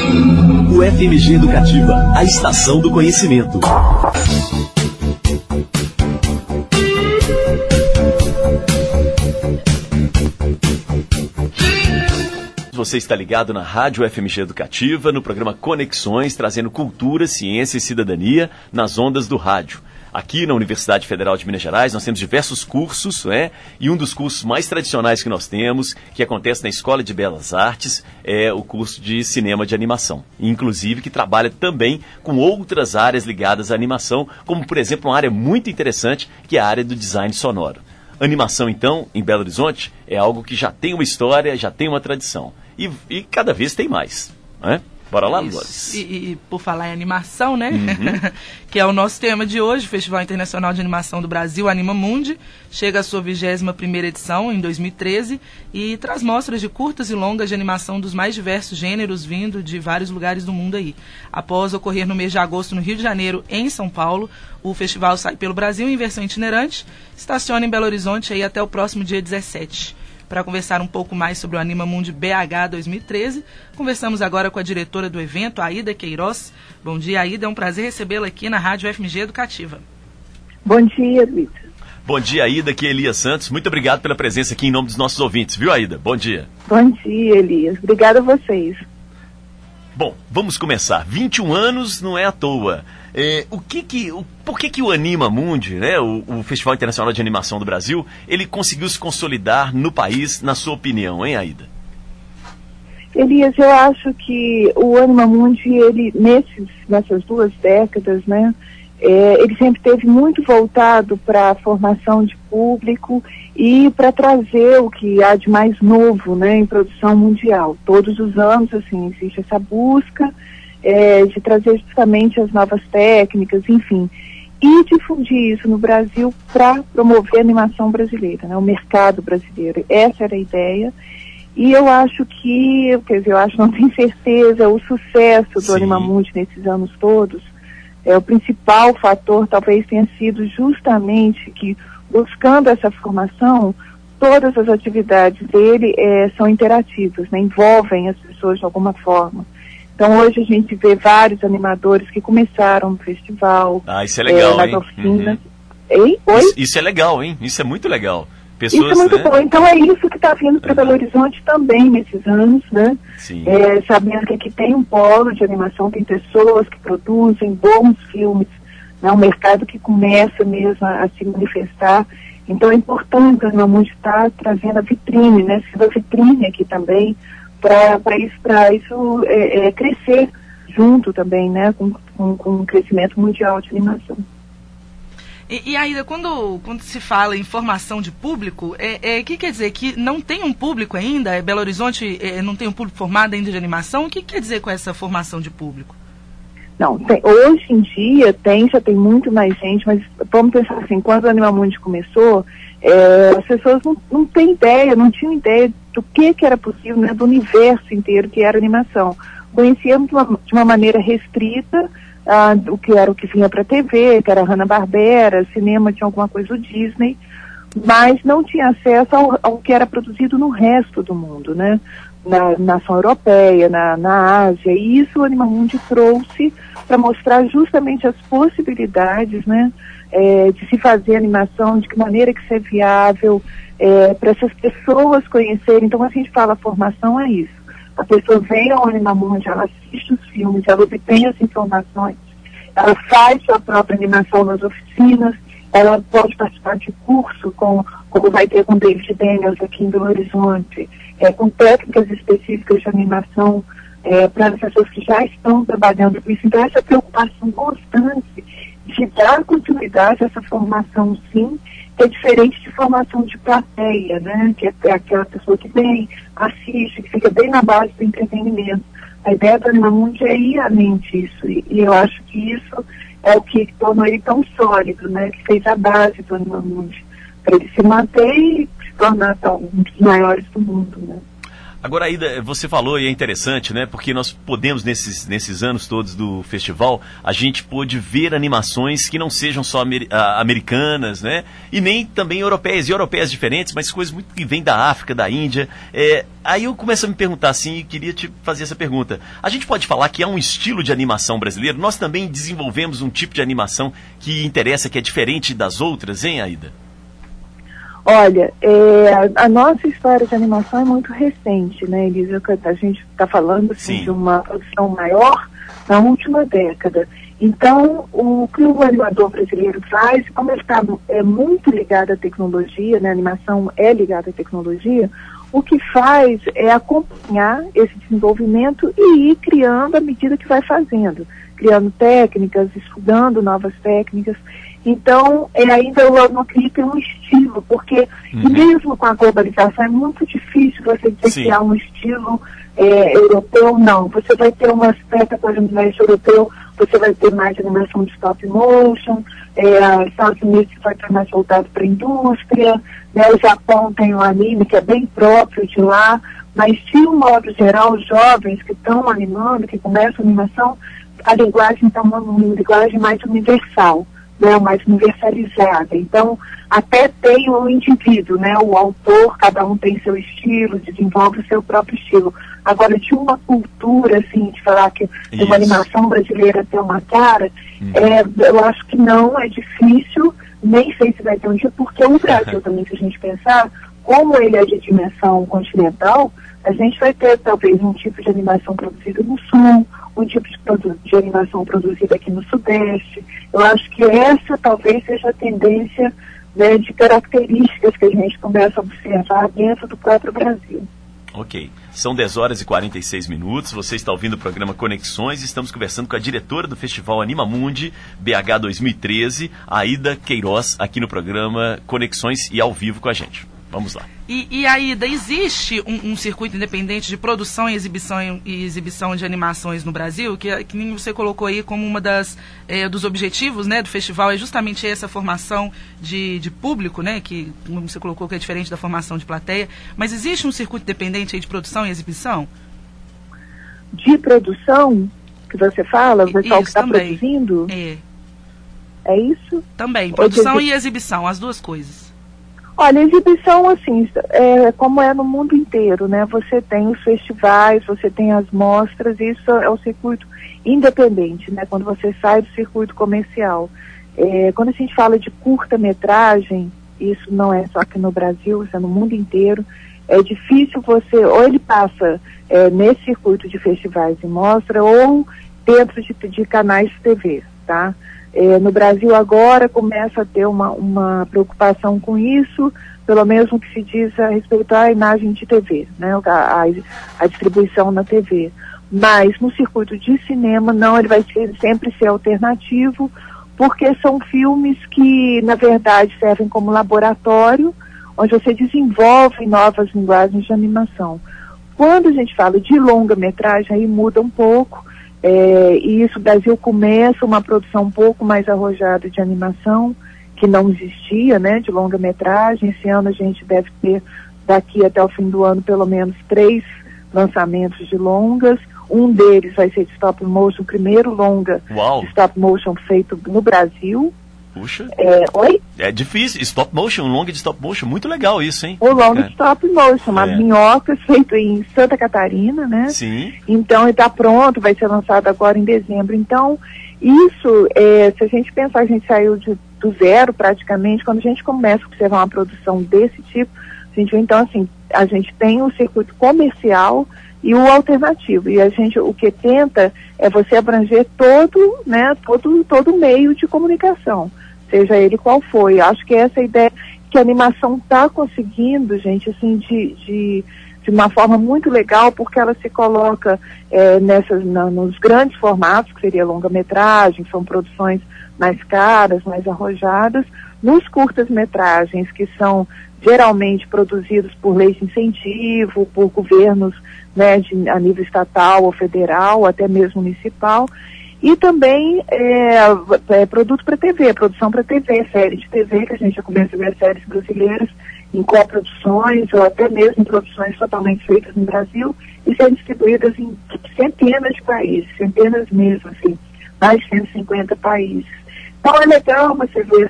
UFMG Educativa, a estação do conhecimento. Você está ligado na Rádio UFMG Educativa, no programa Conexões, trazendo cultura, ciência e cidadania nas ondas do rádio. Aqui na Universidade Federal de Minas Gerais nós temos diversos cursos, e um dos cursos mais tradicionais que nós temos, que acontece na Escola de Belas Artes, é o curso de cinema de animação. Inclusive que trabalha também com outras áreas ligadas à animação, como por exemplo uma área muito interessante, que é a área do design sonoro. Animação então, em Belo Horizonte, é algo que já tem uma história, já tem uma tradição. E cada vez tem mais, Bora lá, Lourdes. E por falar em animação, que é o nosso tema de hoje, o Festival Internacional de Animação do Brasil, Anima Mundi, chega à sua 21ª edição, em 2013, e traz mostras de curtas e longas de animação dos mais diversos gêneros, vindo de vários lugares do mundo aí. Após ocorrer no mês de agosto no Rio de Janeiro, em São Paulo, o festival sai pelo Brasil em versão itinerante, estaciona em Belo Horizonte aí até o próximo dia 17. Para conversar um pouco mais sobre o Anima Mundi BH 2013, conversamos agora com a diretora do evento, Aida Queiroz. Bom dia, Aida, é um prazer recebê-la aqui na Rádio UFMG Educativa. Bom dia, Luísa. Bom dia, Aida, aqui é Elias Santos. Muito obrigado pela presença aqui em nome dos nossos ouvintes, viu, Aida? Bom dia. Bom dia, Elias. Obrigada a vocês. Bom, vamos começar. 21 anos não é à toa. Por que o Anima Mundi, o Festival Internacional de Animação do Brasil, ele conseguiu se consolidar no país, na sua opinião, hein, Aida? Elias, eu acho que o Anima Mundi, ele, nessas 2 décadas, ele sempre esteve muito voltado para a formação de público e para trazer o que há de mais novo, em produção mundial. Todos os anos, assim, existe essa busca de trazer justamente as novas técnicas, enfim, e difundir isso no Brasil para promover a animação brasileira, o mercado brasileiro. Essa era a ideia. E eu acho não tenho certeza, o sucesso do Anima Mundi nesses anos todos, o principal fator talvez tenha sido justamente que, buscando essa formação, todas as atividades dele são interativas, envolvem as pessoas de alguma forma. Então hoje a gente vê vários animadores que começaram no festival. Isso é legal, nas oficinas. Oi? Isso é legal, hein? Isso é muito legal. Pessoas, isso é muito bom. Então é isso que está vindo para Belo Horizonte também nesses anos, Sim. Sabendo que aqui tem um polo de animação, tem pessoas que produzem bons filmes, um mercado que começa mesmo a se manifestar. Então é importante a Mundi estar trazendo a vitrine, sendo a vitrine aqui também, para isso crescer junto também, com o crescimento mundial de animação. E Aida, quando se fala em formação de público, que quer dizer? Que não tem um público ainda? Belo Horizonte não tem um público formado ainda de animação? O que quer dizer com essa formação de público? Não, hoje em dia já tem muito mais gente, mas vamos pensar assim, quando o Anima Mundi começou, as pessoas não tinham ideia do que era possível, do universo inteiro que era animação. Conhecíamos de uma maneira restrita o que vinha para a TV, que era Hanna-Barbera, cinema tinha alguma coisa do Disney, mas não tinha acesso ao que era produzido no resto do mundo, na nação europeia, na Ásia, e isso o Anima Mundi trouxe para mostrar justamente as possibilidades, de se fazer animação, de que maneira que isso é viável, para essas pessoas conhecerem. Então, quando a gente fala formação, é isso. A pessoa vem ao Anima Mundi, ela assiste os filmes, ela obtém as informações, ela faz sua própria animação nas oficinas, ela pode participar de curso, como vai ter com David Daniels aqui em Belo Horizonte, com técnicas específicas de animação para as pessoas que já estão trabalhando com isso. Então, essa preocupação constante de dar continuidade a essa formação, sim, é diferente de formação de plateia, que é aquela pessoa que vem, assiste, que fica bem na base do entretenimento. A ideia do Anima Mundi é ir além disso, e eu acho que isso é o que tornou ele tão sólido, que fez a base do Anima Mundi, para ele se manter e se tornar um dos maiores do mundo. Agora, Aida, você falou e é interessante, né? Porque nós podemos, nesses anos todos do festival, a gente pôde ver animações que não sejam só americanas, né? E nem também europeias, e europeias diferentes, mas coisas muito que vêm da África, da Índia. Aí eu começo a me perguntar assim, e queria te fazer essa pergunta. A gente pode falar que há um estilo de animação brasileiro? Nós também desenvolvemos um tipo de animação que interessa, que é diferente das outras, hein, Aida? Olha, a nossa história de animação é muito recente, né, Elisa? A gente está falando assim, de uma produção maior na última década. Então, o que o animador brasileiro faz, como ele está muito ligado à tecnologia, né, a animação é ligada à tecnologia, o que faz é acompanhar esse desenvolvimento e ir criando à medida que vai fazendo, criando técnicas, estudando novas técnicas. Então, ainda eu não acredito em um estilo, porque mesmo com a globalização é muito difícil você dizer que há um estilo europeu, não. Você vai ter uma aspecto, por exemplo, mais europeu, você vai ter mais animação de stop motion, Estados Unidos vai ter mais voltado para a indústria, né, o Japão tem um anime que é bem próprio de lá, mas de um modo geral, os jovens que estão animando, que começam a animação, a linguagem está uma linguagem mais universal, né, mais universalizada. Então, até tem o indivíduo, né, o autor, cada um tem seu estilo, desenvolve o seu próprio estilo. Agora, de uma cultura, assim, de falar que uma animação brasileira tem uma cara, eu acho que não, é difícil, nem sei se vai ter um dia, porque o Brasil também, se a gente pensar, como ele é de dimensão continental, a gente vai ter talvez um tipo de animação produzida no Sul, um tipo de animação produzida aqui no Sudeste. Eu acho que essa talvez seja a tendência, né, de características que a gente começa a observar dentro do próprio Brasil. Ok. São 10 horas e 46 minutos. Você está ouvindo o programa Conexões e estamos conversando com a diretora do Festival Animamundi BH 2013, Aida Queiroz, aqui no programa Conexões e ao vivo com a gente. Vamos lá. E Aida, existe um circuito independente de produção e exibição de animações no Brasil, que nem você colocou aí como uma dos objetivos, né, do festival, é justamente essa formação de público, né, que como você colocou que é diferente da formação de plateia, mas existe um circuito independente aí de produção e exibição? De produção, que você fala, o pessoal que está produzindo? É isso? Também, produção e exibição, as duas coisas. Olha, exibição, assim, como é no mundo inteiro, né? Você tem os festivais, você tem as mostras, isso é o circuito independente, né? Quando você sai do circuito comercial. Quando a gente fala de curta-metragem, isso não é só aqui no Brasil, isso é no mundo inteiro, é difícil você, ou ele passa nesse circuito de festivais e mostra, ou dentro de canais de TV, tá? No Brasil agora começa a ter uma preocupação com isso, pelo menos no que se diz a respeito à imagem de TV, né, a distribuição na TV. Mas no circuito de cinema, não, ele vai sempre ser alternativo, porque são filmes que, na verdade, servem como laboratório, onde você desenvolve novas linguagens de animação. Quando a gente fala de longa-metragem, aí muda um pouco, e isso, o Brasil começa uma produção um pouco mais arrojada de animação, que não existia, né, de longa-metragem. Esse ano a gente deve ter, daqui até o fim do ano, pelo menos 3 lançamentos de longas. Um deles vai ser de stop motion, o primeiro longa de stop motion feito no Brasil. Puxa. Oi? É difícil. Stop motion, um longa de stop motion, muito legal isso, hein? O longa de stop motion, uma minhocas feito em Santa Catarina, né? Sim. Então, ele está pronto, vai ser lançado agora em dezembro. Então, isso, se a gente pensar, a gente saiu do zero praticamente, quando a gente começa a observar uma produção desse tipo, a gente vê, então, assim, a gente tem o circuito comercial e o alternativo. E a gente, o que tenta é você abranger todo, né, todo meio de comunicação, seja ele qual for. E acho que essa é a ideia que a animação está conseguindo, gente, assim, de uma forma muito legal, porque ela se coloca nos grandes formatos, que seria longa-metragem, são produções mais caras, mais arrojadas, nos curtas-metragens, que são geralmente produzidos por leis de incentivo, por governos, né, a nível estatal ou federal, até mesmo municipal, e também produto para TV, produção para TV, série de TV, que a gente já começa a ver séries brasileiras em coproduções ou até mesmo em produções totalmente feitas no Brasil e serem distribuídas em centenas de países, centenas mesmo, assim, mais de 150 países. Então é legal você ver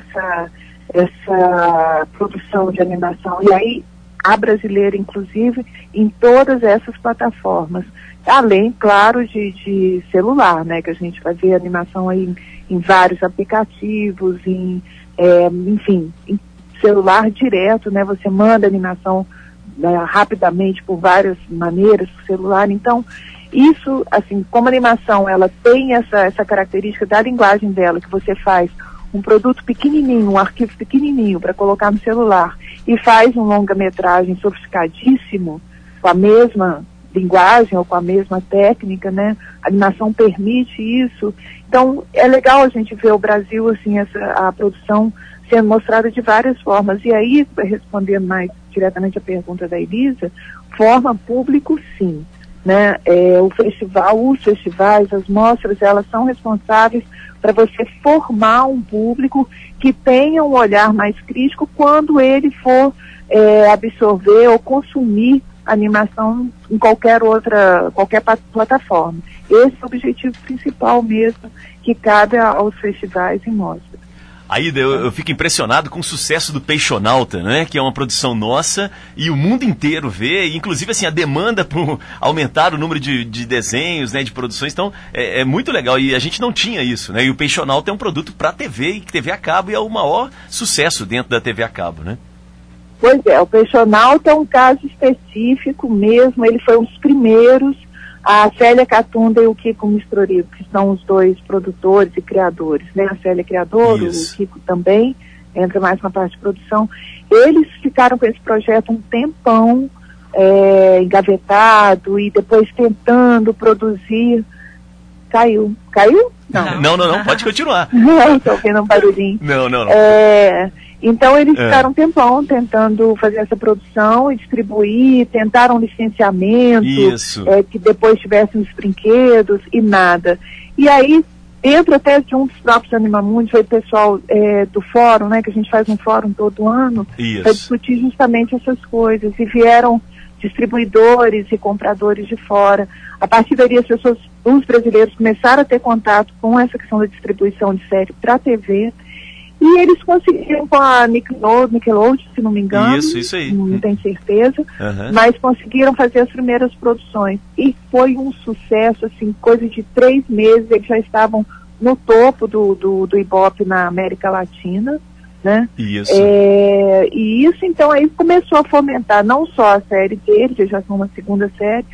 essa produção de animação, e aí a brasileira, inclusive, em todas essas plataformas. Além, claro, de celular, né, que a gente vai ver animação aí em vários aplicativos, enfim, em celular direto, né, você manda animação rapidamente por várias maneiras por celular. Então, isso, assim, como a animação, ela tem essa característica da linguagem dela, que você faz um produto pequenininho, um arquivo pequenininho para colocar no celular e faz um longa-metragem sofisticadíssimo com a mesma linguagem ou com a mesma técnica, né? A animação permite isso. Então, é legal a gente ver o Brasil, assim, a produção sendo mostrada de várias formas. E aí, respondendo mais diretamente a pergunta da Elisa, forma público, sim. Né? Os festivais, as mostras, elas são responsáveis para você formar um público que tenha um olhar mais crítico quando ele for absorver ou consumir animação em qualquer plataforma. Esse é o objetivo principal mesmo que cabe aos festivais e mostras. Aida, eu fico impressionado com o sucesso do Peixonauta, né? Que é uma produção nossa e o mundo inteiro vê, e inclusive assim, a demanda por aumentar o número de desenhos, né, de produções, então é muito legal, e a gente não tinha isso, né? E o Peixonauta é um produto para TV, e TV a cabo, e é o maior sucesso dentro da TV a cabo, né? Pois é, o Peixonauta é um caso específico mesmo, ele foi um dos primeiros. A Célia Catunda e o Kiko Mistrorigo, que são os dois produtores e criadores, né? A Célia é criadora, o Kiko também, entra mais na parte de produção. Eles ficaram com esse projeto um tempão engavetado e depois tentando produzir. Caiu? Não, pode continuar. Não, estou ouvindo um barulhinho. Não. Então eles ficaram um tempão tentando fazer essa produção e distribuir, tentaram licenciamento, que depois tivessem os brinquedos e nada. E aí, dentro até de um dos próprios Animamundi, foi o pessoal do fórum, né, que a gente faz um fórum todo ano, para discutir justamente essas coisas. E vieram distribuidores e compradores de fora. A partir daí, os brasileiros começaram a ter contato com essa questão da distribuição de série para a TV. E eles conseguiram com a Nickelodeon, se não me engano, isso aí. Não tenho certeza, mas conseguiram fazer as primeiras produções. E foi um sucesso, assim, coisa de 3 meses, eles já estavam no topo do Ibope na América Latina, né? Isso. E isso, então, aí começou a fomentar não só a série deles, eles já são na segunda série,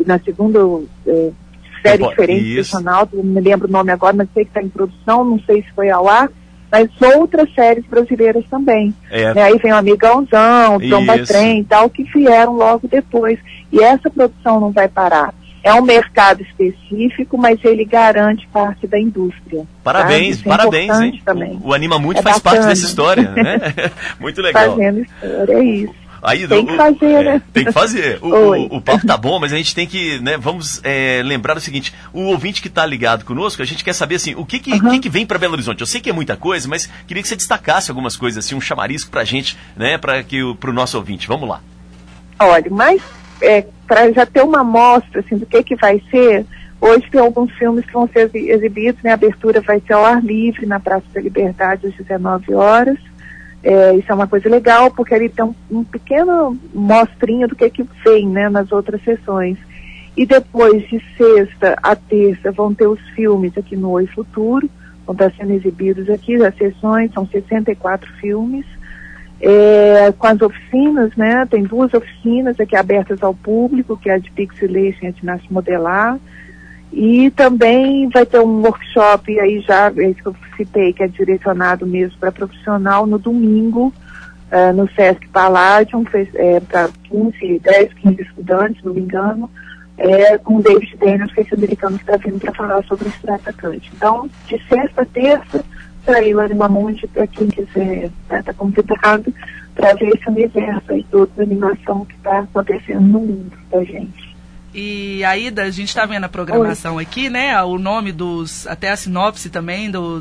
série diferente, profissional, não me lembro o nome agora, mas sei que está em produção, não sei se foi ao ar, mas outras séries brasileiras também. Né? Aí vem o Amigãozão, Tromba Trem e tal, que vieram logo depois. E essa produção não vai parar. É um mercado específico, mas ele garante parte da indústria. Parabéns, hein? Também. O Animamundi faz parte dessa história, né? Muito legal. Fazendo história, é isso. Aí, tem que fazer, né? Tem que fazer. O papo tá bom, mas a gente tem que, né, vamos lembrar o seguinte, o ouvinte que está ligado conosco, a gente quer saber assim, o que vem para Belo Horizonte? Eu sei que é muita coisa, mas queria que você destacasse algumas coisas, assim, um chamarisco pra gente, né, para o nosso ouvinte. Vamos lá. Olha, mas para já ter uma amostra, assim, do que vai ser, hoje tem alguns filmes que vão ser exibidos, né, a abertura vai ser ao ar livre, na Praça da Liberdade, às 19 horas. Isso é uma coisa legal, porque ali tem um pequeno mostrinho do que vem, né, nas outras sessões. E depois, de sexta a terça, vão ter os filmes aqui no Oi Futuro, vão estar sendo exibidos aqui, as sessões, são 64 filmes, com as oficinas, né, tem 2 oficinas aqui abertas ao público, que é a de Pixelation e a de Arte Modelar, e também vai ter um workshop, aí já, esse que eu citei, que é direcionado mesmo para profissional, no domingo, no Sesc Palladium, para 10, 15 estudantes, se não me engano, com o David Daniels, que é esse americano que está vindo para falar sobre o Estrada Atacante. Então, de sexta a terça, para aí o Animamundi, para quem quiser, está convidado para ver esse universo aí todo de animação que está acontecendo no mundo da gente. E Aida, a gente está vendo a programação aqui, né? O nome até a sinopse também dos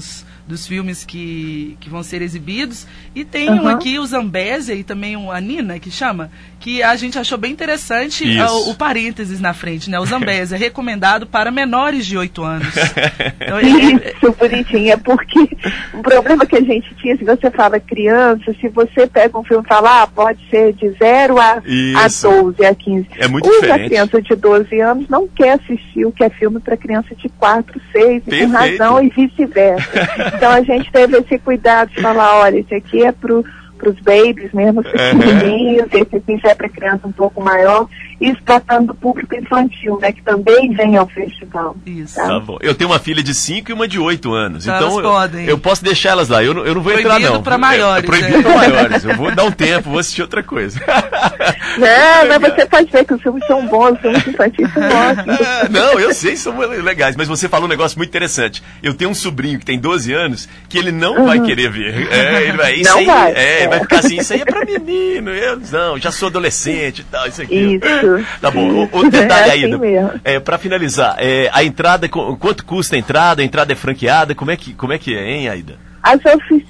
dos filmes que vão ser exibidos. E tem um aqui, o Zambésia, e também a Nina, que chama, que a gente achou bem interessante o parênteses na frente, né? O Zambésia, recomendado para menores de 8 anos. Então, isso, bonitinho. É porque o problema que a gente tinha, se você fala criança, se você pega um filme e fala, pode ser de 0 a 12, a 15. É muito diferente. A criança de 12 anos não quer assistir o que é filme para criança de 4, 6, e com razão, e vice-versa. Então a gente teve esse cuidado de falar, olha, esse aqui é para os babies mesmo, os pequenininhos, esse aqui já é para criança um pouco maior, isso tratando do público infantil, né, que também vem ao festival. Isso. Tá Bom. Eu tenho uma filha de 5 e uma de 8 anos, então eu posso deixar elas lá, eu não vou entrar não. Proibido para maiores. Proibido para maiores, eu vou dar um tempo, vou assistir outra coisa. Não, mas você pode ver que os filmes são bons, os filmes infantis são ótimos. Não, eu sei, são legais, mas você falou um negócio muito interessante. Eu tenho um sobrinho que tem 12 anos que ele não vai querer ver. Ele vai ficar assim, isso aí é pra menino, eu não, já sou adolescente e tal, isso aqui. Isso. Tá bom, o detalhe aí, assim pra finalizar, a entrada, quanto custa a entrada é franqueada, como é que é, hein, Aida? As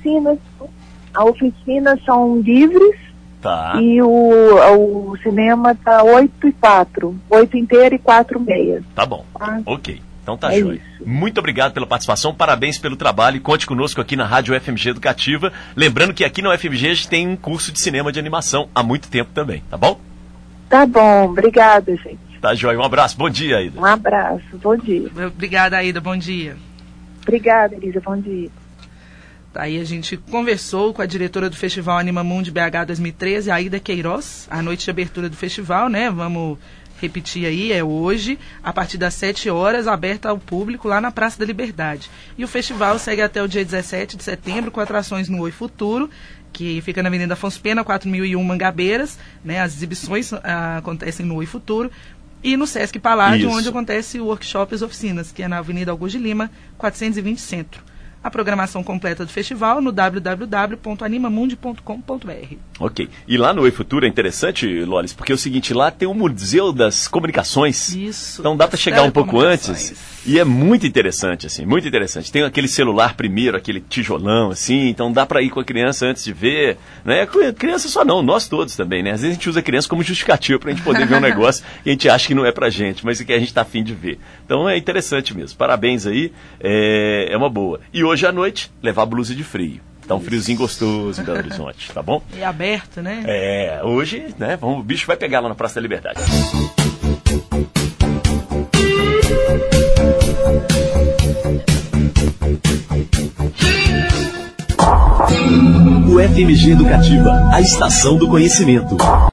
oficinas são livres. Tá. E o cinema tá 8 inteiro e 4 meia. Tá bom, ok. Então tá É jóia. isso. Muito obrigado pela participação, parabéns pelo trabalho e conte conosco aqui na Rádio FMG Educativa. Lembrando que aqui na UFMG a gente tem um curso de cinema de animação há muito tempo também, tá bom? Tá bom, obrigada, gente. Tá jóia, um abraço, bom dia, Aida. Um abraço, bom dia. Obrigada, Aida, bom dia. Obrigada, Elisa, bom dia. Aí a gente conversou com a diretora do Festival Anima Mundi BH 2013, Aida Queiroz, a noite de abertura do festival, né? Vamos repetir aí, é hoje, a partir das 7 horas, aberta ao público lá na Praça da Liberdade. E o festival segue até o dia 17 de setembro com atrações no Oi Futuro, que fica na Avenida Afonso Pena, 4001 Mangabeiras, né? As exibições acontecem no Oi Futuro. E no Sesc Paládio, onde acontece o workshop e as oficinas, que é na Avenida Augusto de Lima, 420 Centro. A programação completa do festival no www.animamundi.com.br. Ok. E lá no Oi Futuro é interessante, Lolis, porque é o seguinte, lá tem o Museu das Comunicações. Isso. Então dá para chegar um pouco antes. E é muito interessante, assim, muito interessante. Tem aquele celular primeiro, aquele tijolão, assim, então dá para ir com a criança antes de ver, né? Criança só não, nós todos também, né? Às vezes a gente usa a criança como justificativa pra gente poder ver um negócio que a gente acha que não é pra gente, mas que a gente tá afim de ver. Então é interessante mesmo. Parabéns aí, é uma boa. E hoje à noite, levar blusa de frio. Tá um friozinho gostoso em Belo Horizonte, tá bom? E aberto, né? Hoje, né, o bicho vai pegar lá na Praça da Liberdade. O FMG Educativa, a estação do conhecimento.